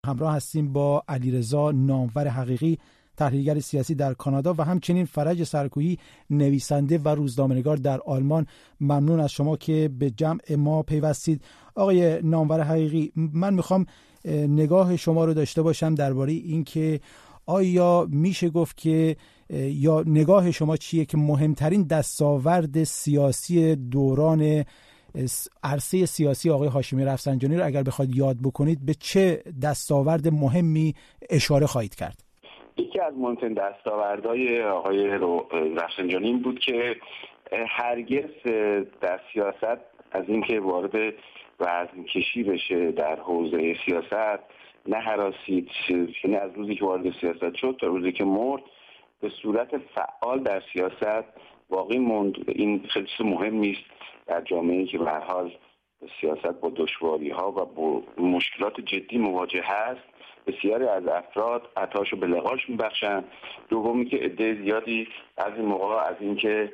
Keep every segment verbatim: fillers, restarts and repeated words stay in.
همراه هستیم با علیرضا نامور حقیقی، تحلیلگر سیاسی در کانادا و همچنین فرج سرکویی، نویسنده و روزنامه‌نگار در آلمان. ممنون از شما که به جمع ما پیوستید. آقای نامور حقیقی، من میخوام نگاه شما رو داشته باشم درباره این که آیا میشه گفت که یا نگاه شما چیه که مهمترین دستاورد سیاسی دوران عرصه سیاسی آقای هاشمی رفسنجانی رو اگر بخواید یاد بکنید به چه دستاورد مهمی اشاره خواهید کرد؟ یکی از مهمترین دستاوردهای آقای رفسنجانی این بود که هرگز در سیاست از اینکه وارد وزن کشی بشه در حوزه سیاست نه هراسید. یعنی از روزی که وارد سیاست شد تا روزی که مرد به صورت فعال در سیاست واقعی موند. این خیلی چیز مهمی است در جامعه‌ای که به هر حال سیاست با دشواری‌ها و با مشکلات جدی مواجه هست. بسیاری از افراد عطاشو به لقاش میبخشن. دومی که عده زیادی از این موقع از اینکه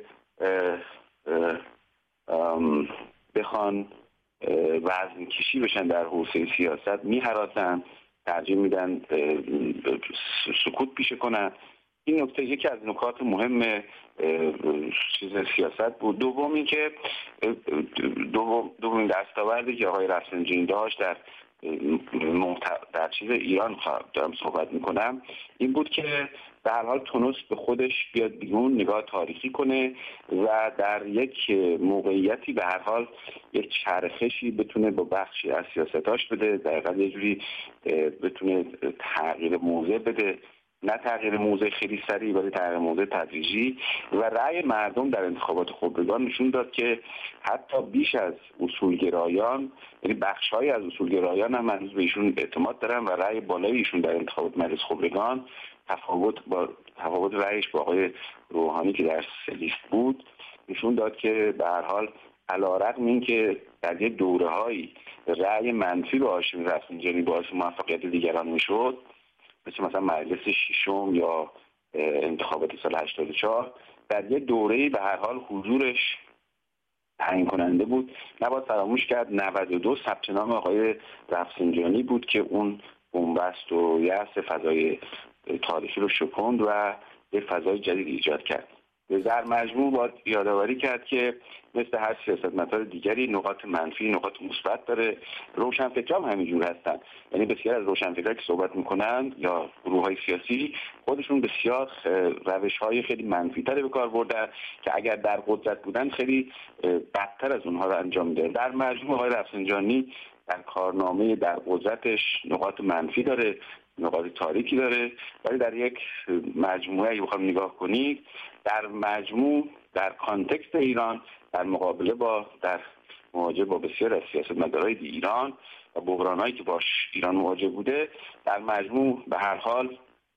بخوان وزن کشی بشن در حوزه سیاست میهراسن، ترجیح میدن سکوت پیشه کنن. این نکته یکی از نکات مهم چیز سیاست بود. دومی که دوم دومین دستاوردی که آقای رفسنجانی داشت در در چیز ایران دارم صحبت میکنم این بود که به هر حال تونست به خودش بیاد بیرون، نگاه تاریخی کنه و در یک موقعیتی به هر حال یک چرخشی بتونه با بخشی از سیاستاش بده، دقیقاً یه جوری بتونه تغییر موضع بده، نه تغییر موضع خیلی سریع ولی تغییر موضع تدریجی. و رأی مردم در انتخابات خبرگان نشون داد که حتی بیش از اصولگرایان، یعنی بخش‌هایی از اصولگرایان هم هنوز به ایشون اعتماد دارن و رأی بالای ایشون در انتخابات مجلس خبرگان تفاوت با تفاوت رأیش با آقای روحانی که در سه لیست بود نشون داد که به هر حال علی‌رغم اینکه در یک دوره‌هایی رأی منفی به هاشمی رفسنجانی باعث موفقیت دیگران میشد، مثل مثلا مجلس ششم یا انتخابات سال هشتاد و چهار، در یک دوره‌ای به هر حال حضورش تعیین کننده بود. نباید فراموش کرد نود و دو ثبت نام آقای رفسنجانی بود که اون بنبست و یأس فضای تاریخی رو شکند و یک فضای جدید ایجاد کرد. به در مجموع باید یادآوری کرد که مثل هر سیاستمدار دیگری نقاط منفی، نقاط مثبت داره. روشنفکران هم همینجور هستن، یعنی بسیار از روشنفکران که صحبت میکنن یا گروه‌های سیاسی خودشون بسیار روش‌های خیلی منفی‌تری به کار بردن که اگر در قدرت بودن خیلی بدتر از اونها رو انجام میده. در مجموع آقای رفسنجانی در کارنامه در قدرتش نقاط منفی داره، نقاط تاریکی داره، ولی در یک مجموعه اگه بخوام نگاه کنید در مجموع در کانتکست ایران در مقابله با در مواجهه با بسیار از سیاستمدارهای ایران و بحرانایی که باش ایران مواجه بوده در مجموع به هر حال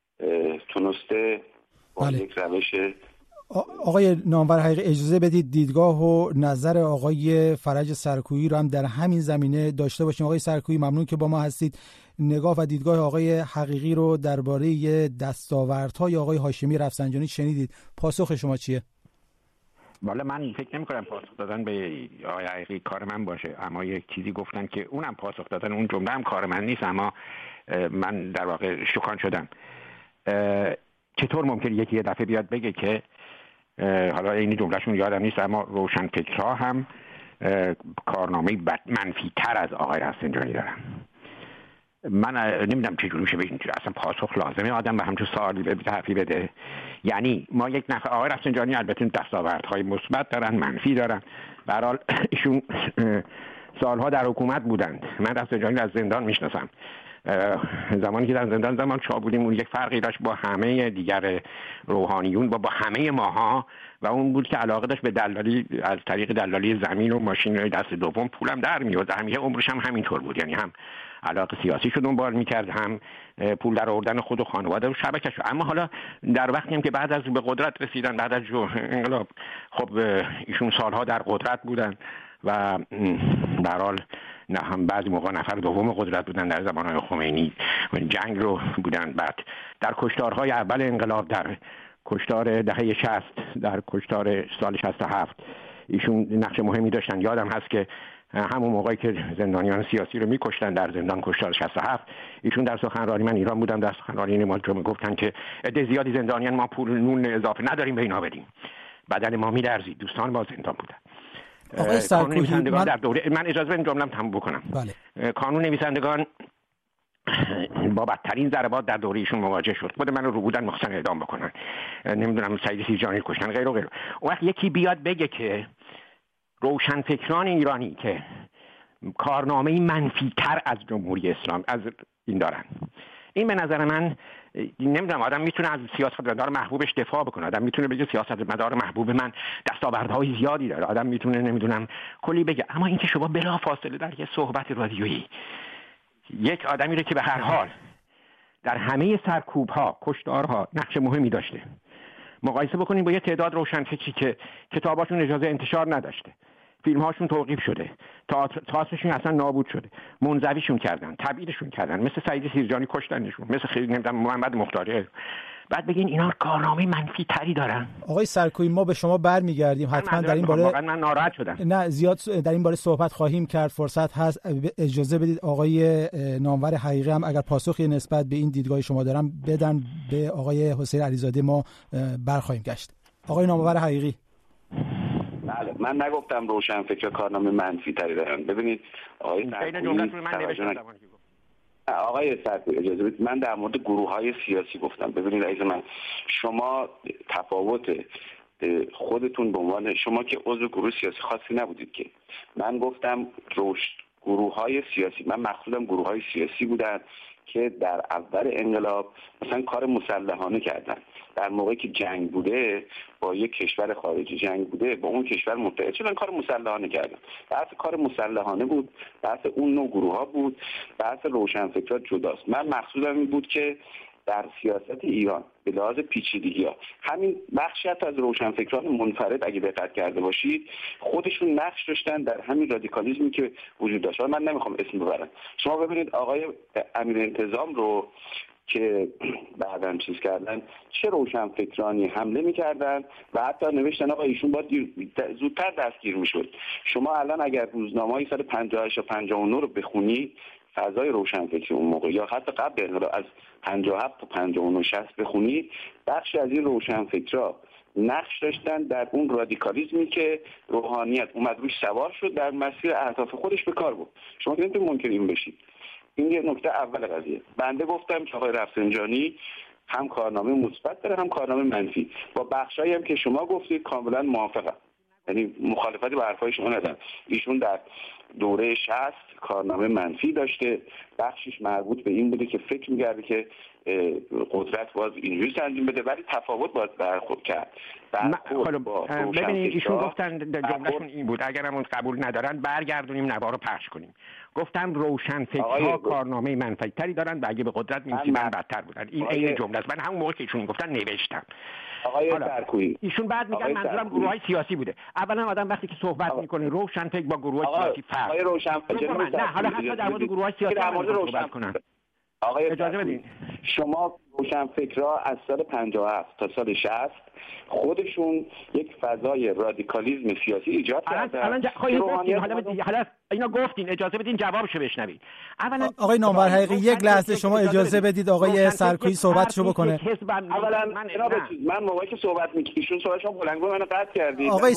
تونسته با بله. یک روش. آقای نامور حقیقی اجازه بدید دیدگاه و نظر آقای فرج سرکویی رو هم در همین زمینه داشته باشیم. آقای سرکویی ممنون که با ما هستید. نگاه و دیدگاه آقای حقیقی رو درباره دستاوردهای آقای هاشمی رفسنجانی شنیدید. پاسخ شما چیه؟ والا من فکر نمی کنم پاسخ دادن به آقای حقیقی کار من باشه، اما یک چیزی گفتن که اونم پاسخ دادن اون جمله هم کار من نیست، اما من در واقع شوکان شدم. چطور ممکن یکی یه دفعه بیاد بگه که حالا این جملهشون یادم نیست اما روشنفکرها هم کارنامه منفی تر از آقای رفسنجانی دارن؟ من نمیدونم چجوری میشه بگیم اصلا پاسخ لازمه آدم به همچون سوالی به تحفی بده. یعنی ما یک نفر آقای رفسنجانی البته دستاوردهای مثبت دارن، منفی دارن. به هر حال ایشون سالها در حکومت بودند. من رفسنجانی از زندان میشناسم. زمانی که در زندان زمان چا بودیم اون یک فرقی داشت با همه دیگر روحانیون و با همه ماها و اون بود که علاقه داشت به دلالی از طریق دلالی زمین و ماشین دست دوم پولم در میاد. همیشه عمرش هم همینطور بود، یعنی هم علاقه سیاسی شو دنبال میکرد هم پول در آوردن خود و خانواده و شبکه‌ش. اما حالا در وقتی هم که بعد از به قدرت رسیدن بعد از انقلاب خب ایشون سالها در قدرت بودن و به هر حال نه هم بعضی موقع نفر دوم قدرت بودن در زمانهای خمینی جنگ رو بودن، بعد در کشتارهای اول انقلاب، در کشتار دهه شصت، در کشتار سال شصت و هفت ایشون نقش مهمی داشتن. یادم هست که همون موقعی که زندانیان سیاسی رو میکشتن در زندان کشتار شصت و هفت، ایشون در سخنرانی، من ایران بودم، در سخنرانی نماد جمعه گفتن که عده زیادی زندانیان ما پول نون اضافه نداریم به اینا بدیم. بدن ما میلرزید، دوستان با زندان بودن. آقای سرکوهی من... در دوره من اجازه بدید جمله‌ام تموم بکنم. بله. کانون نویسندگان با بدترین ضربات در دوره ایشون مواجه شد. خود منو رو بودن مخصوصا اعدام بکنن، نمیدونم سعید سیرجانی کشتن، غیر و غیره. اون وقت یکی بیاد بگه که روشنفکران ایرانی که کارنامه منفی تر از جمهوری اسلام از این دارن، این به نظر من نمیدونم آدم میتونه از سیاستمدار محبوبش دفاع بکنه، آدم میتونه بگه سیاستمدار محبوب من دستاوردهای زیادی داره، آدم میتونه نمیدونم کلی بگه، اما اینکه شما بلا فاصله در یه صحبت رادیویی یک آدمی رو که به هر حال در همه سرکوب‌ها، کشتارها نقش مهمی داشته مقایسه بکنیم با یه تعداد روشنفکری که کتاباشون اجازه انتشار نداشته، فیلم‌هاشون توقیف شده، تئاترشون اصلا نابود شده، منزویشون کردن، تبعیدشون کردن، مثل سعید سیرجانی کشتنشون، مثل خیلی نمیدونم محمد مختاری. بعد بگین اینا کارنامه منفی تری دارن. آقای سرکوهی ما به شما برمیگردیم، حتما در این باره واقعا من ناراحت شدم. نه زیاد در این باره صحبت خواهیم کرد، فرصت هست. اجازه بدید آقای نامور حقیقی هم اگر پاسخی نسبت به این دیدگاه شما دارن بدن به آقای حسین علیزاده، ما برخواهیم گشت. آقای نامور حقیقی. بله، من نگفتم روشنفکر کارنامه منفی تری دارن. ببینید آقای سرکوهی آقای سرکوهی اجازه بدید من در مورد گروه‌های سیاسی گفتم. ببینید عزیز من، شما تفاوت خودتون به عنوان شما که عضو گروه سیاسی خاصی نبودید که، من گفتم روش گروه‌های سیاسی، من مقصودم گروه‌های سیاسی بودن که در اول انقلاب مثلا کار مسلحانه کردن، در موقعی که جنگ بوده با یک کشور خارجی، جنگ بوده با اون کشور متحد شدن، کار مسلحانه کردن. بحث کار مسلحانه بود، بحث اون نوع گروه ها بود، بحث روشنفکرات جداست. من مقصودم این بود که در سیاست ایران به لحاظ پیچیدگی‌ها همین بخشی از روشنفکران منفرد اگه دقت کرده باشید خودشون نقش داشتن در همین رادیکالیسمی که وجود داشت. من نمیخوام اسم ببرم، شما ببینید آقای امیر انتظام رو که بعداً چیز کردن چه روشنفکرانی حمله می‌کردن و حتی نوشتن آقا ایشون باید زودتر دستگیر می‌شد. شما الان اگر روزنامه‌های سال پنجاه و هشت تا پنجاه و نه رو بخونید، فضای روشنفکری اون موقع یا حتی قبل انقلاب از پنجاه و هفت تا پنجاه و نه شصت بخونید، بخشی از این روشنفکرا نقش داشتن در اون رادیکالیسمی که روحانیت اومد روش سوار شد، در مسیر اهداف خودش به کار بود. شما که نمیتونید منکر این بشید. این یه نکته اول قضیه. بنده گفتم که آقای رفسنجانی هم کارنامه مثبت داره هم کارنامه منفی. با بخشایی هم که شما گفتید کاملا موافقم، یعنی مخالفتی با حرفای شما ندارم. ایشون در دوره شصت کارنامه منفی داشته، بخشش مربوط به این بوده که فکر می‌کرده که قدرت باز اینجوری تنظیم بده، ولی تفاوت باز برخورد کرد. ببینید ایشون گفتن جملهشون این بود اگرم اون قبول ندارن برگردونیم نوار رو پخش کنیم. گفتم روشنفکرها کارنامه منفی تری دارن و اگه به قدرت می‌رسیدن بدتر بودن. این عین جمله است. من همون موقع که ایشون گفتن نوشتم. آقای سرکوهی ایشون بعد میگن منظورم گروه‌های سیاسی بوده. اولا آدم وقتی که صحبت میکنه روشنفکر با گروه‌های سیاسی فرق. آقای روشنفکر نه حالا حتی در مورد گروه‌های سیاسی در مورد روشن کنن. آقای اجازه بدین. شما روشنفکرها از سال پنجاه و هفت تا سال شصت خودشون یک فضای رادیکالیسم سیاسی ایجاد کردن. الان روحانیت حالا حالا اینا گفتین، اجازه بدین جوابشو بشنوین. اولا آقای نامور حقیقی یک لحظه شما اجازه بدید آقای سرکوهی صحبتشو بکنه. اولا من موقعی که صحبت می‌کردین صحبتشون بلند بود منو قطع کردید. آقای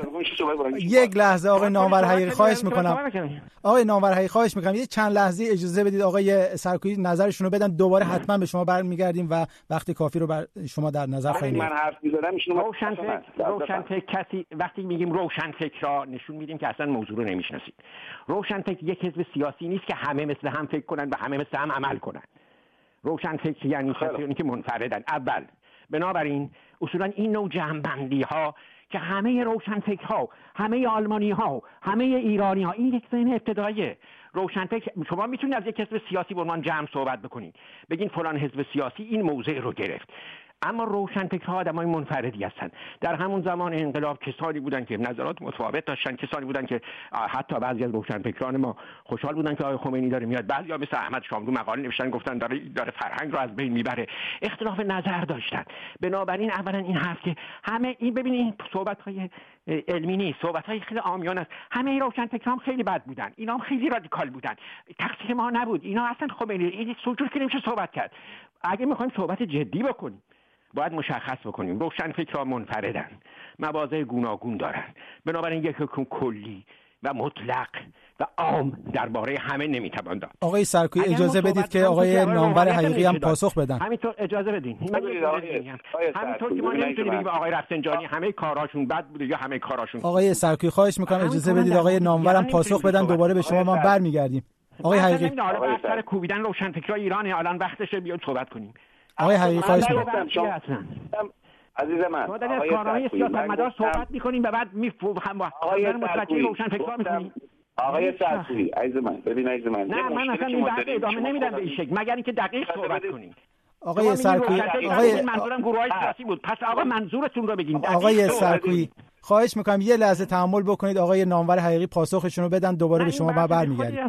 یک لحظه آقای نامور حقیقی خواهش می‌کنم. آقای نامور حقیقی خواهش می‌کنم یه چند لحظه اجازه بدید آقای سرکوهی نظرشون رو بدن، دوباره حتما به شما برمیگردیم و وقت کافی رو بر شما در نظر خواهیم گرفت. من حرف می‌زدم ایشون روشنفکر روشنفکر کسی وقتی میگیم روشنفکرا نشون میدیم که اصلا موضوع رو نمی‌شناسید. روشنفکر یک حزب سیاسی نیست که همه مثل هم فکر کنن و همه مثل هم عمل کنن. روشنفکر یعنی کسانی که منفردن. اول بنابراین اصولا این نوع جمع‌بندی‌ها که همه روشنفکرها، همه آلمانی‌ها، همه ایرانی‌ها، این یک ذهن ابتداییه. روشنفکر شما میتونید از یک حزب سیاسی به عنوان جمع صحبت بکنید، بگین فلان حزب سیاسی این موضع رو گرفت. اما روشنفکرها آدمای منفردی هستند. در همون زمان انقلاب کسانی بودن که نظرات متفاوت داشتن، کسانی بودن که حتی بعضی از روشنفکران ما خوشحال بودن که آقای خمینی داره میاد، بعضیا مثل احمد شاملو مقاله نوشتن گفتن داره داره فرهنگ رو از بین میبره، اختلاف نظر داشتن. بنابراین اولا این حرف که همه این ببینید این صحبت‌های علمی نیست، صحبت‌های خیلی عامیانه است. همه روشنفکران خیلی بد بودن، اینا هم خیلی رادیکال بودن، تقصیر ما نبود. اینا اصلا خمینی این سوچور که نمیشه صحبت کرد. اگه میخوایم صحبت جدی بکنیم باید مشخص بکنیم روشنفکرها منفردن، مواضع گوناگون دارن، بنابراین یک حکم کلی و مطلق و عام درباره همه نمیتوان داد. آقای سرکویی اجازه بدید که آقای نامور حقیقی هم پاسخ بدن. همینطور اجازه بدین. همینطور که ما نمیتونیم بگیم آقای رفسنجانی همه کاراشون بد بوده یا همه کاراشون. آقای سرکویی خواهش میکنم اجازه بدید آقای نامور هم پاسخ بدن، دوباره به شما ما برمیگردیم. آقای حقیقی حالا سر کوبیدن روشنفکرای ایران الان وقتشه بیاد صحبت کنیم. آقای حقیقی خواهش میکنم. عزیز من ما در کارهای سیاستمدار صحبت میکنیم و بعد میفهم آقای متوجه روشنفکرها میکنیم. آقای سرکویی عزیز من ببین عزیز من نه من اصلا این بحث ادامه نمیدم به این شکل مگر اینکه دقیق صحبت کنیم. آقای سرکویی آقای منظورم گروهای سیاسی بود، پس آقا منظورتون رو بگین. آقای سرکویی خواهش میکنم یه لحظه تحمل بکنید، آقای نامور حقیقی پاسخشون رو بدن، دوباره به شما برمیگردیم.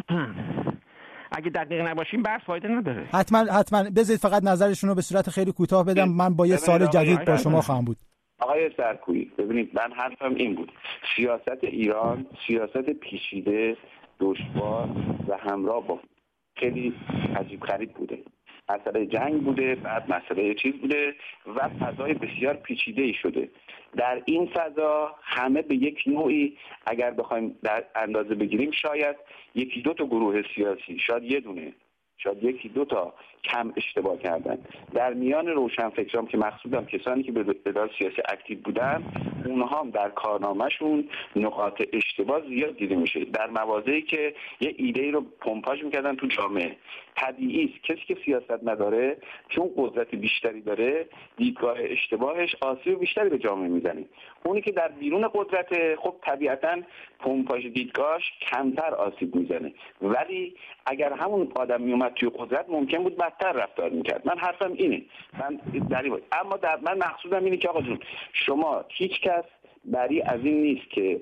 اگه دقیق نباشیم بحث فایده نداره. حتما حتما بذارید فقط نظرشون رو به صورت خیلی کوتاه بدم، من با یه سال جدید با شما خواهم بود. آقای سرکویی ببینید من حرفم این بود، سیاست ایران سیاست پیچیده، دشوار و همراه با خیلی عجیب غریب بوده. مسئله جنگ بوده، بعد مسئله چیز بوده و فضای بسیار پیچیده‌ای شده. در این فضا همه به یک نوعی اگر بخوایم در اندازه بگیریم شاید یکی دو تا گروه سیاسی، شاید یه دونه، شاید یکی دو تا کم اشتباه کردن. در میان روشنفکران که مقصودم کسانی که به بدار سیاسی اکتیو بودن، اونها هم در کارنامه‌شون نقاط اشتباه زیاد دیده میشه در مواضعی که یه ایده رو پمپاژ میکردن تو جامعه. طبیعی است کسی که سیاست نداره، چون قدرت بیشتری داره، دیدگاه اشتباهش آسیب بیشتری به جامعه میزنه. اونی که در بیرون قدرت، خب طبیعتاً پمپاژ دیدگاهش کمتر آسیب میزنه، ولی اگر همون آدم میومد توی قدرت ممکن بود بدتر رفتار میکرد. من حرفم اینه، من دری بود. اما در من مقصودم اینه که آقا جون شما هیچ کس بری از این نیست که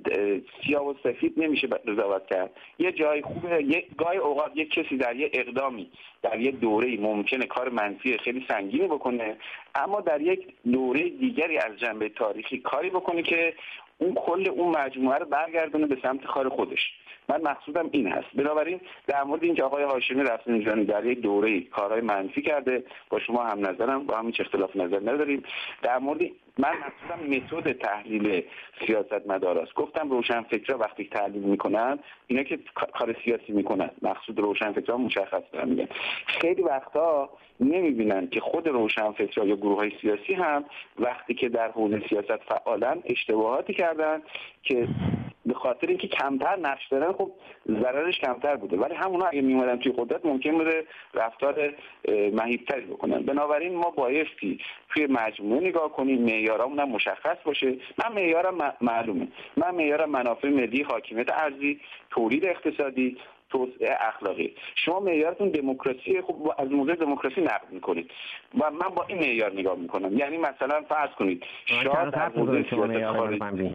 سیاه و سفید نمیشه قضاوت کرد. یه جای خوبه، یه گاهی اوقات یک کسی در یه اقدامی در یه دوره‌ای ممکنه کار منفی خیلی سنگینی بکنه، اما در یک دوره دیگری از جنبه تاریخی کاری بکنه که اون کل اون مجموعه رو برگردونه به سمت کار خودش. من مقصودم این هست. بنابراین در مورد اینکه آقای هاشمی رفسنجانی در یک دوره‌ای کارهای منفی کرده، با شما هم نظرم، با هم هیچ اختلاف نظر نداریم. در مورد من مقصودم متد تحلیل سیاستمدار است. گفتم روشنفکرها وقتی تحلیل میکنن، اینا که کار سیاسی میکنن، مقصود روشنفکرها مشخص دارن میگن. خیلی وقتا نمیبینن که خود روشنفکرها یا گروه‌های سیاسی هم وقتی که در حوزه سیاست فعالن اشتباهاتی کردن که به خاطر اینکه کمتر نقش دارن، خب ضررش کمتر بوده، ولی همونا اگه میومدن توی قدرت ممکن بوده رفتار مهیب‌تری بکنن. بنابراین ما بایستی توی مجموعه نگاه کنیم، معیارامون هم مشخص باشه. من معیارم معلومه، من معیارم منافع ملی، حاکمیت ارضی، تولید اقتصادی، توسعه اخلاقی. شما معیارتون دموکراسی، خب از موضوع دموکراسی نقد میکنید و من با این معیار نگاه میکنم. یعنی مثلا فرض کنید شما در موضوع سیاست خارجی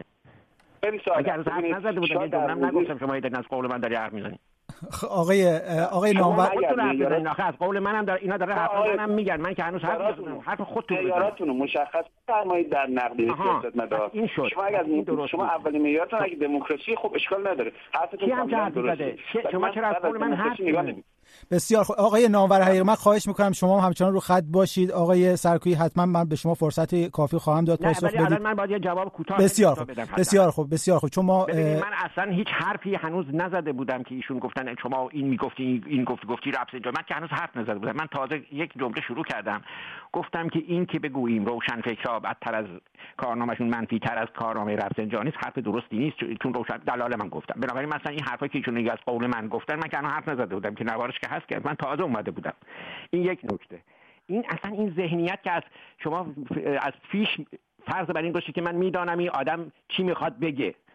اگر از حرف نزده بودم یه جمله نگفتم شما اینا از قول من داری حرف میزنی. آقای آقای نامور خودتون از قول منم در اینا داره حرف منم میگن، من که هنوز حرف نزدم. حرف خودتون معیاراتونو مشخص فرمایید در نقد سیاستمدار. شما اگر از شما اولین معیارتون اگه دموکراسی، خب اشکال نداره، حرفتون کاملا درسته. شما چرا از قول من حرف میزنید؟ بسیار خوب آقای نامور حقیقی، من خواهش میکنم شما همچنان رو خط باشید. آقای سرکویی حتما من به شما فرصت کافی خواهم داد پاسخ بدید. الان من باید یه جواب کوتاه بسیار خوب بسیار خوب بسیار خوب. شما من اصلا هیچ حرفی هنوز نزده بودم که ایشون گفتن شما این میگفتی این گفت گفتی رفسنجانی، من که هنوز حرف نزده بودم. من تازه یک جمله شروع کردم، گفتم که این که بگوییم روشنفکرها بدتر از کارنامه‌شون منفی تر از کارنامه رفسنجانی است، حرف درستی نیست، چون روشن دلال من گفتم. بنابراین مثلا این حرفایی که ایشون از قول من گفتن، من که هنوز حرف نزده بودم که نوارش که هست که من تازه اومده بودم. این یک نکته. این اصلا این ذهنیت که از شما از پیش فرض بر این باشه که من میدانم این آدم چی میخواد بگه،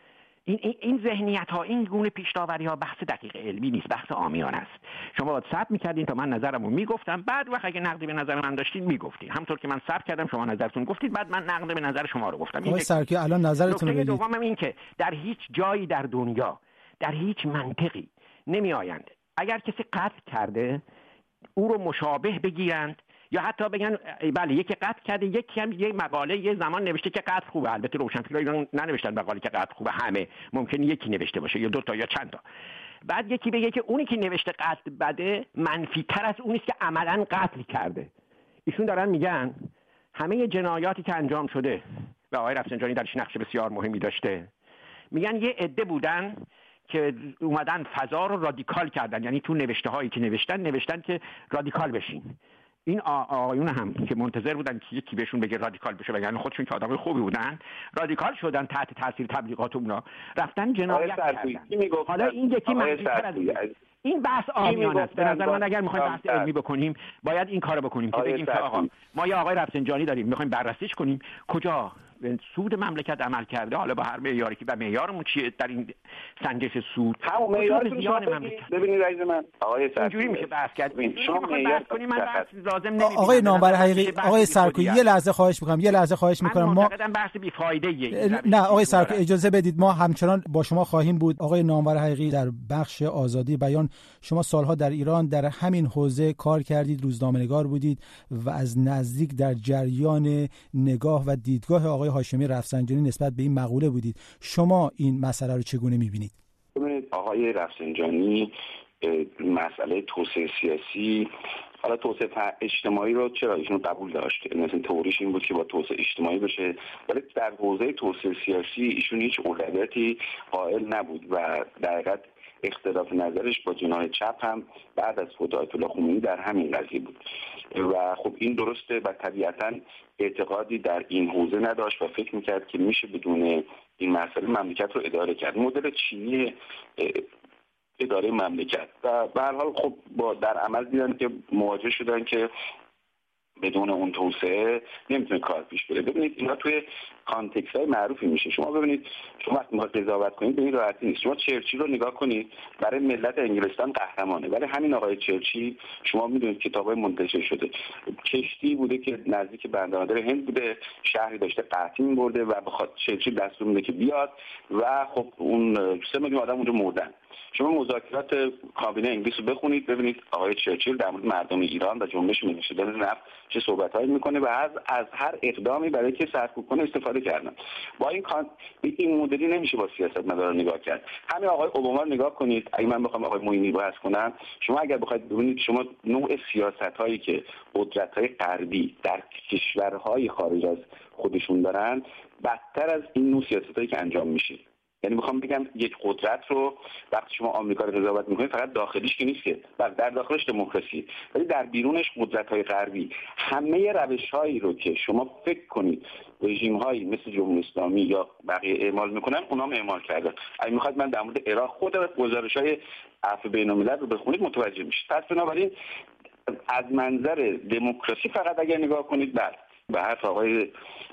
این این این ذهنیت ها، این گونه پیش داوری ها بحث دقیق علمی نیست، بحث عامیانه است. شما باید صبر می‌کردین تا من نظرمو میگفتم، بعد وقت اگه نقدی به نظر من داشتین میگفتین، همونطور که من صبر کردم شما نظرتون گفتید، بعد من نقد به نظر شما رو گفتم. آقای سرکی الان نظرتون رو بدید. دومم این که در هیچ جایی در دنیا، در هیچ منطقی نمیآیند اگر کسی قتل کرده او رو مشابه بگیرند، یا حتی بگن بله یکی قتل کرده، یکی هم یه مقاله یه زمان نوشته که قتل خوبه. البته روشنفکرا ایران ننوشتن مقاله که قتل خوبه، همه ممکنه یکی نوشته باشه یا دو تا یا چند تا. بعد یکی بگه که اونی که نوشته قتل بده منفی تر از اونیست که عملاً قتل کرده. ایشون دارن میگن همه جنایاتی که انجام شده و آقای رفسنجانی درش نقش بسیار مهمی داشته، میگن یه عده بودن که اومدن فضا رو رادیکال کردن، یعنی تو نوشته هایی که نوشتن نوشتن که رادیکال بشین. این آقایون هم که منتظر بودن که یکی بهشون بگه رادیکال بشه، یعنی خودشون که آدمای خوبی بودن رادیکال شدن تحت تاثیر تبلیغات اونا، رفتن جنایت کردن. حالا این یکی منفی‌تر از این بحث عامیانه است. به نظر من اگر می‌خوایم بحث علمی بکنیم باید این کارو بکنیم که بگیم که آقا ما یا آقای رفسنجانی داریم می‌خوایم بررسیش کنیم کجا سود مملکت عمل کرده، حالا با هر معیاری که و معیارمون چیه در این سنجش سود، همون معیار زیان مملکت. ببینید عزیز من آقای سرکی اینجوری میشه بحث کرد. شما معیار کنیم من بحث لازم نمی‌بینم. آقای نامور حقیقی، آقای سرکی یه لحظه خواهش می‌کنم، یه لحظه خواهش می‌کنم. ما معتقدم بحث بی‌فایده‌ایه. نه آقای سرکی اجازه بدید، ما همچنان با شما خواهیم بود. آقای نامور حقیقی، در بخش آزادی بیان شما سالها در ایران در همین حوزه کار کردید، روزنامه‌نگار بودید و از نزدیک در جریان نگاه و دیدگاه آقای هاشمی رفسنجانی نسبت به این مقوله بودید. شما این مسئله رو چگونه می‌بینید؟ ببینید آقای رفسنجانی مسئله توسعه سیاسی، حالا توسعه اجتماعی رو چرا ایشون قبول داشت، مثلا تئوریش این بود که با توسعه اجتماعی بشه، ولی در حوزه توسعه سیاسی ایشون هیچ اولویتی قائل نبود و در حقیقت اختلاف نظرش با جناح چپ هم بعد از فوت آیت الله خمینی در همین قضیه بود و خب این درسته و طبیعتاً اعتقادی در این حوزه نداشت و فکر میکرد که میشه بدون این مسئله مملکت رو اداره کرد، مدل چینی اداره مملکت. و به هر حال خب با در عمل دیدن که مواجه شدن که بدون اون توسعه نمیتونه کار پیش بره. ببینید اینا توی کانتکست های معروفی میشه. شما ببینید شما وقتی میخواید قضاوت کنید به این راحتی نیست. شما چرچیل رو نگاه کنید، برای ملت انگلستان قهرمانه، ولی همین آقای چرچیل شما میدونید کتابای منتشر شده، کشتی بوده که نزدیک بندرنادر هند بوده، شهری داشته قحطی می‌برده و بخاطر چرچیل دستور میده که بیاد و خب اون سه میلیون آدم اونجا مردن. شما مذاکرات کابینه انگلیس رو بخونید ببینید آقای چرچیل در مورد مردم ایران و جنبش ملی شدن نفت چه صحبتایی میکنه و از از هر اقدامی برای که سرکوب کنه استفاده کردن. با این کان این مدلی نمیشه با سیاستمدارا نگاه کرد. همین آقای اوباما رو نگاه کنید. اگه من بخوام آقای معینی بحث کنم، شما اگر بخواید ببینید شما نوع سیاست‌هایی که قدرت‌های غربی در کشورهای خارج از خودشون دارن بدتر از این نوع سیاست‌هایی که انجام میشه. یعنی میخوام بگم یک قدرت رو وقتی شما آمریکا رو قضاوت میکنید فقط داخلیش که نیست که، بله در داخلش دموکراسی، ولی در بیرونش قدرت‌های غربی همه روش‌هایی رو که شما فکر کنید رژیم‌هایی مثل جمهوری اسلامی یا بقیه اعمال میکنن اونها هم اعمال کردن. اگه میخواید من در مورد عراق خود گزارش‌های عفو بین‌الملل رو بخونید متوجه میشید. پس بنابراین از منظر دموکراسی فقط اگر نگاه کنید بله به حرف آقای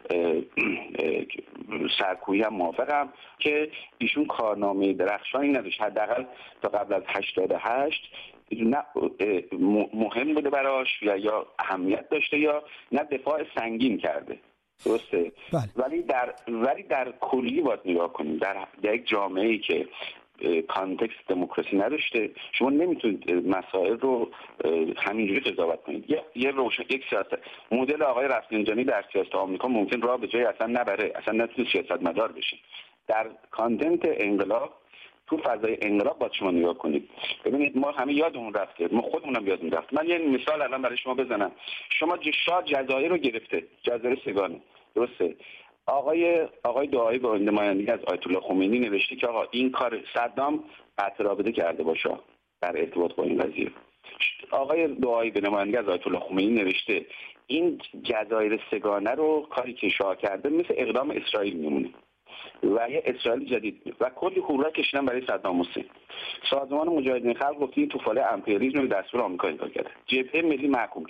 سرکویی هم موافقم که ایشون کارنامه درخشانی نداشت، حداقل تا قبل از هشتاد و هشت نه مهم بوده براش یا یا اهمیت داشته یا نه دفاع سنگین کرده. درسته؟ بله. ولی در ولی در کلی باید نگاه کنیم در, در یک جامعه‌ای که کانتکست دموکراسی نداشته شما نمیتونید مسائل رو همینجوری قضاوت کنید. یه یه روشن یک سیاست مدل آقای رفسنجانی در سیاست آمریکا ممکن راه به جای اصلا نبره، اصلا نتونه سیاستمدار بشه. در کانتنت انقلاب تو فضای انقلاب باید شما نگاه کنید. ببینید ما همه یادمون رفته، ما خودمونم یادمون رفت. من یه مثال الان برای شما بزنم. شما شاه جزایر رو گرفته، جزایر سگانه، درسته؟ آقای آقای دعایی با نمایندگی از آیت الله خمینی نوشته که آقا این کار صدام قطع رابطه کرده باشه در ارتباط با این قضیه. آقای دعایی به نمایندگی از آیت الله خمینی نوشته این جزایر سگانه رو کاری که شاه کرده مثل اقدام اسرائیل میمونه و یه اسرائیل جدید و کلی هورا کشیدن برای صدام حسین. سازمان مجاهدین خلق گفت این توفاله امپریالیسم به دستور آمریکا انتقال کرده. جبهه ملی محکوم کرد.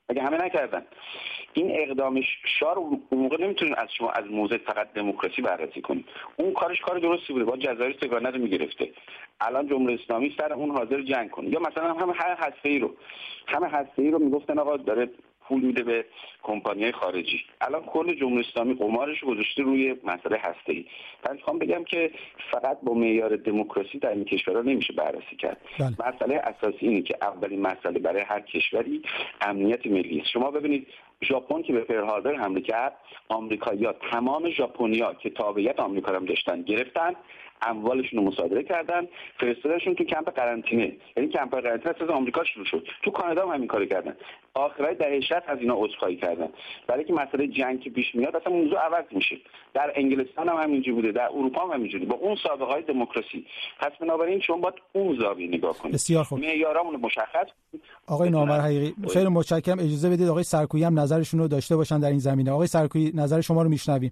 اگه همه نکردن این اقدام شاه رو اون موقع نمیتونین از شما از موضع فقط دموکراسی بررسی کنید. اون کارش کار درستی بوده، با جزایر سگانه رو میگرفته. الان جمهوری اسلامی سر اون حاضر جنگ کنه. یا مثلا همه هسته‌ای رو همه هسته‌ای رو میگفتن آقا داره پول میده به کمپانی‌های خارجی، الان کل جمهوری اسلامی قمارش گذاشته روی مسئله هسته‌ای. من میخوام بگم که فقط با معیار دموکراسی در این کشورها نمیشه بررسی کرد. بله. مسئله اساسی اینه که اولین مسئله برای هر کشوری امنیت ملی است. شما ببینید ژاپن که به پرل هاربر حمله کرد، آمریکایی‌ها تمام ژاپنی‌ها که تابعیت آمریکا رو داشتن گرفتن، اموالشون رو مصادره کردن، فرستادنشون تو کمپ قرنطینه. یعنی کمپ قرنطینه از آمریکا شروع شد. تو کانادا هم همین کارو کردن. آخرای دهه شصت از اینا عذرخواهی کردن. برای که مسئله جنگ که پیش میاد اصلا موضوع عوض میشه. در انگلستان هم همینجوری بوده، در اروپا هم همینجوری، با اون سابقه‌های دموکراسی. پس بنابراین شما باید اون زاویه نگاه کنید. بسیار خوب. معیارامون رو مشخص. آقای نامور حقیقی خیلی متشکرم. اجازه بدید آقای سرکویی هم نظرشون رو داشته باشن در این زمینه. آقای سرکویی نظر شما رو میشنویم.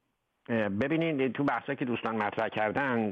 ببینید تو بحثی که دوستان مطرح کردن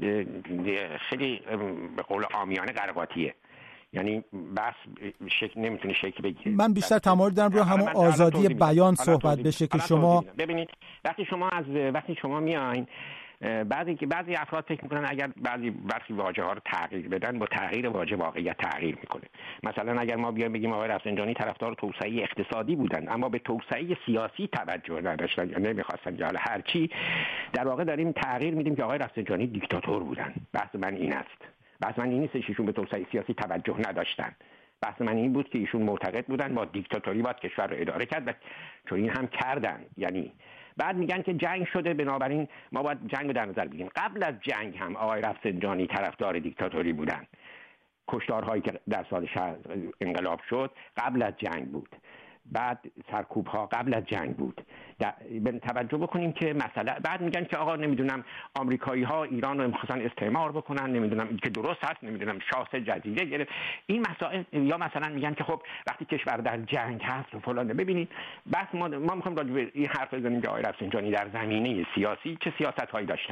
خیلی به قول عامیانه قرقاتیه، یعنی بحث شکل نمیتونه شکل بگیره. من بیشتر تمایل دارم رو همون آزادی بیان صحبت بشه که شما ببینید وقتی شما از وقتی شما میاین بعضی که بعضی افراد فکر میکنن اگر بعضی برخی واژه ها رو تغییر بدن با تغییر واژه واقعیت تغییر میکنه. مثلا اگر ما بیایم بگیم آقای رفسنجانی طرفدار توسعه اقتصادی بودن اما به توسعه سیاسی توجه نداشتن یا نمیخواستن یا حالا هر چی، در واقع داریم تغییر میدیم که آقای رفسنجانی دیکتاتور بودن. بحث من این است. بحث من این نیست که ایشون به توسعه سیاسی توجه نداشتن. بحث من این بود که ایشون معتقد بودن با دیکتاتوری باید کشور رو اداره کرد و چون این هم کردن. یعنی بعد میگن که جنگ شده بنابراین ما باید جنگ رو در نظر بگیریم. قبل از جنگ هم آقای رفسنجانی طرفدار دیکتاتوری بودن. کشتارهایی که در سال انقلاب شد قبل از جنگ بود. بعد سرکوب ها قبل از جنگ بود. به توجه بکنیم که مثلا بعد میگن که آقا نمیدونم آمریکایی ها ایران رو میخواستن استعمار بکنن، نمیدونم این که درست هست، نمیدونم شاه جزیره گرفت. این مسائل یا مثلا میگن که خب وقتی کشور در جنگ هست و فلان. ببینید بس ما ما میخوایم راجع به این حرف بزنیم که آقای رفسنجانی در زمینه سیاسی چه سیاست هایی داشتن.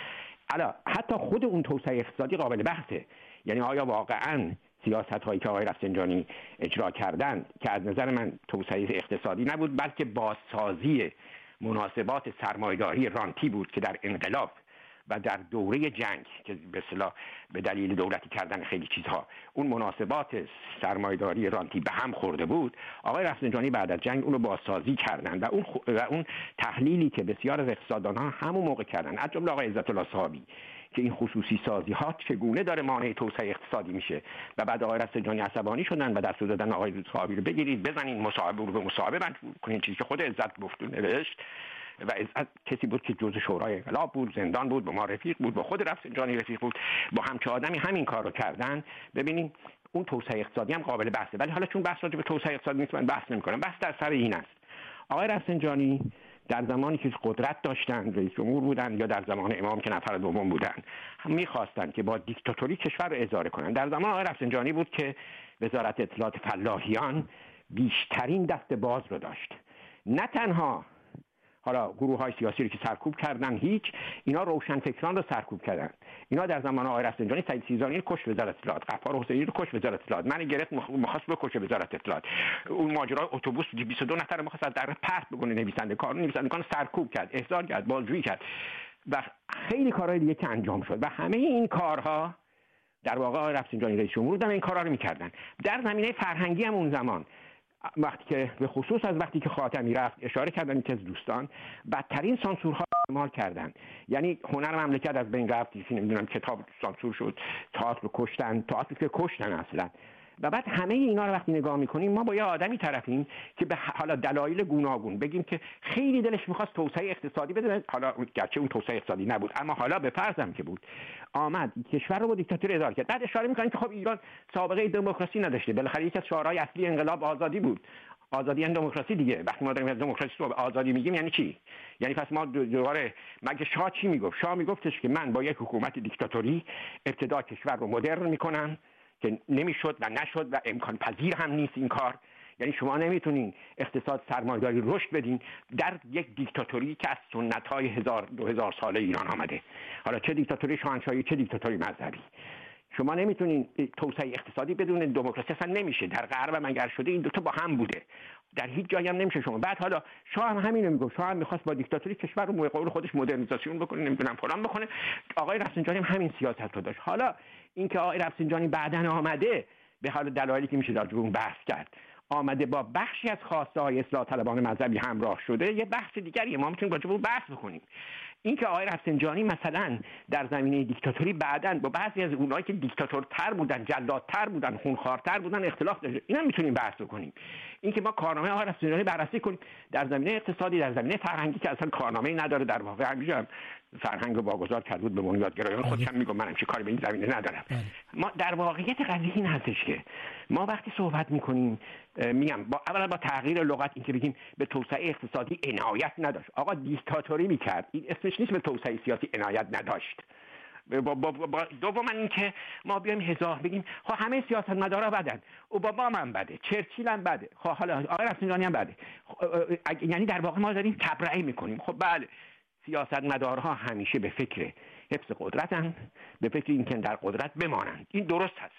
حالا حتی خود اون توسعه اقتصادی قابل بحثه. یعنی آیا واقعاً سیاست هایی که آقای رفسنجانی اجرا کردن که از نظر من توسعه اقتصادی نبود بلکه بازسازی مناسبات سرمایه‌داری رانتی بود که در انقلاب و در دوره جنگ که به اصطلاح به دلیل دولتی کردن خیلی چیزها اون مناسبات سرمایه‌داری رانتی به هم خورده بود. آقای رفسنجانی بعد از جنگ اون رو بازسازی کردن و اون و اون تحلیلی که بسیار از اقتصاددانان همون موقع کردن از جمله آقای عزت الله صاحبی که این خصوصی سازی ها چگونه داره مانع توسعه اقتصادی میشه و بعد آقای رفسنجانی عصبانی شدن و دستور دادن آقای صاحبی رو بگیرید بزنین مصاحبه رو به مصاحبه مجبور کنین، چیزی که خود عزت گفت و نوشت و عزت کسی بود که جزء شورای انقلاب بود، زندان بود، با ما رفیق بود، با خود رفسنجانی رفیق بود، با همچه آدمی همین کار رو کردن. ببینیم اون توسعه اقتصادی هم قابل بحثه. ولی حالا چون بحث راجع به توسعه اقتصادی نیست من بحث نمی‌کنم. بحث در سر این است آقای رفسنجانی در زمانی که قدرت داشتن، رئیس جمهور بودن یا در زمان امام که نفر دوم بودن، هم می‌خواستن که با دیکتاتوری کشور رو اداره کنن. در زمان آقای رفسنجانی بود که وزارت اطلاعات فلاحیان بیشترین دست باز رو داشت. نه تنها حالا گروه‌های سیاسی رو که سرکوب کردن هیچ، اینا روشنفکران رو سرکوب کردن. اینا در زمان آقای رفسنجانی سعید سیزانی رو کش وزارت اطلاعات، غفار حسینی رو کش وزارت اطلاعات، من گرفت می‌خواست بکشه وزارت اطلاعات. اون ماجرای اتوبوس بیست و دو نفر می‌خواست از در پرت بکنه نویسنده کار نویسنده کار سرکوب کرد، احضار کرد، بازجویی کرد و خیلی کارهای دیگه که انجام شد و همه این کارها در واقع آقای رفسنجانی رئیس جمهور بودن این کارا رو می‌کردن. در زمینه فرهنگی هم اون زمان وقتی که به خصوص از وقتی که خاتمی رفت اشاره کردن که از دوستان بدترین سانسورها استعمال کردن. یعنی هنر مملکت از بین رفت، نمیدونم کتاب سانسور شد، تئاتر رو کشتن، تئاتر که کشتن اصلا. و بعد همه اینا رو وقتی نگاه میکنیم ما با یه آدمی طرفیم که به حالا دلایل گوناگون بگیم که خیلی دلش میخواست توسعه اقتصادی بده، حالا گرچه اون توسعه اقتصادی نبود اما حالا به فرضم که بود آمد کشور رو با دیکتاتوری اداره کرد. بعد اشاره میکنن که خب ایران سابقه دموکراسی نداشته، بالاخره یکی از شعارهای اصلی انقلاب آزادی بود. آزادی یعنی دموکراسی دیگه. وقتی ما داریم از دموکراسی رو آزادی میگیم یعنی چی؟ یعنی پس ما دوباره مگه شاه چی میگفت؟ شاه میگفتش که من با یک حکومت دیکتاتوری ابتدا کشور رو مدرن میکنم که نمیشد و نشد و امکان پذیر هم نیست این کار. یعنی شما نمیتونین اقتصاد سرمایه‌داری رشد بدین در یک دیکتاتوری که از سنت‌های هزار دو هزار ساله ایران آمده. حالا چه دیکتاتوری شاهنشاهی چه دیکتاتوری مذهبی. شما نمیتونین توسعه اقتصادی بدون دموکراسی اصلا نمیشه. در غرب هم اگر شده این دو تا با هم بوده. در هیچ جایی هم نمیشه شما. بعد حالا شاه هم همینو میگفت، شاه هم میخواست با دیکتاتوری کشور رو قول خودش مدرنیزاسیون بکنه، نمیدونم فلان بکنه. آقای رفسنجانی هم همین سیاست رو داشت. حالا اینکه آقای رفسنجانی بعدن آمده به حال دلایلی که میشه در اون بحث کرد، آمده با بخشی از خواسته های اصلاح طلبان مذهبی همراه شده، یه بحث دیگریه، ما میتونیم راجع به اون بحث بکنیم. اینکه آقای رفسنجانی مثلا در زمینه دیکتاتوری بعداً با بعضی از اونایی که دیکتاتورتر بودن، جلادتر بودن، خونخوارتر بودن اختلاف داشته، اینا میتونیم بحث بکنیم. اینکه ما کارنامه آقای رفسنجانی بررسی کنیم در زمینه اقتصادی، در زمینه فرهنگی که اصلا کارنامه‌ای نداره، در واقع همینجا فرهنگ رو واگذار کرد بود به بنیادگرایان، خودشم میگم منم چه کاری به این زمینه ندارم. ما در واقعیت قضیه این هستش که ما وقتی صحبت میکنیم، میگم با اولا با تغییر لغت، اینکه بگیم به توسعه اقتصادی عنایت نداشت، آقا دیکتاتوری میکرد، این اسمش نیست به توسعه سیاسی عنایت نداشت. با با با دوم اینکه ما بیایم هزار بگیم خب همه سیاستمدارا بدن، اوباما هم بده، چرچیل هم بده، خب حالا آقای رفسنجانی هم بده، یعنی در واقع ما داریم تبرئه میکنیم. خب بله، سیاستمدارها همیشه به فکر حفظ قدرتن، به فکر اینکه در قدرت بمانند، این درست هست.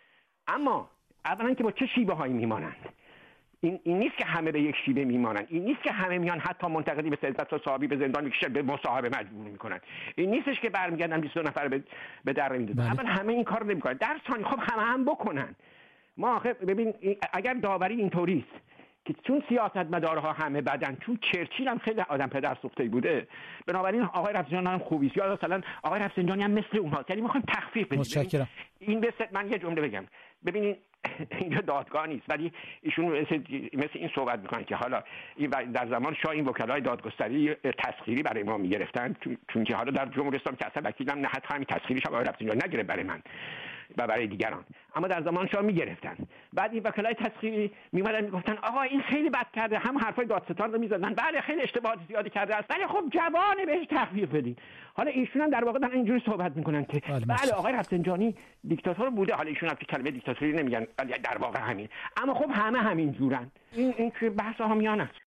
اما اولا که با چه شیوه هایی میمانند، این این نیست که همه به یک شیوه میمانند، این نیست که همه میان حتی منتقدی به سلطت و صاحبی به زندان میکشن، به مصاحبه مجبور میکنن، این نیستش که برمیگردن بیست نفر به به در میندازن. اول همه این کارو نمیکنن، در ثانی خب همه هم بکنن. ما آخه ببین اگر داوری اینطوری است که چون سیاستمدارها همه بدن، چون چرچیل هم خیلی آدم پدر سوخته بوده، بنابراین آقای رفسنجانی هم خوبیست، یا مثلا آقای رفسنجانی هم مثل اونها، یعنی میخوایم تخفیف بدیم. متشکرم. این بس من یه جمله بگم، ببینید اینجا دادگاه نیست، ولی ایشون مثل, مثل این صحبت میکنن که حالا این در زمان شاه این وکلای دادگستری تسخیری برای ما میگرفتن، چون, چون که حالا در جمهوری اسلامی که اصلا وکیلم نه، حتی همین تسخیریش هم آقای رفسنجانی نگرفت برای من و برای دیگران، اما در زمان شاه میگرفتن. بعد این وکلای تسخیری میومدن میگفتن آقا این خیلی بد کرده، هم حرفای دادستان رو میزدن، بله خیلی اشتباهات زیادی کرده است، ولی خب جوانه بهش تخفیف بدین. حالا ایشون هم در واقع دارن اینجوری صحبت میکنن که بله آقای رفسنجانی دیکتاتور بوده، حالا ایشون هم که کلمه دیکتاتوری نمیگن ولی در واقع همین، اما خب همه همین جورن. این این که بحث همیان است.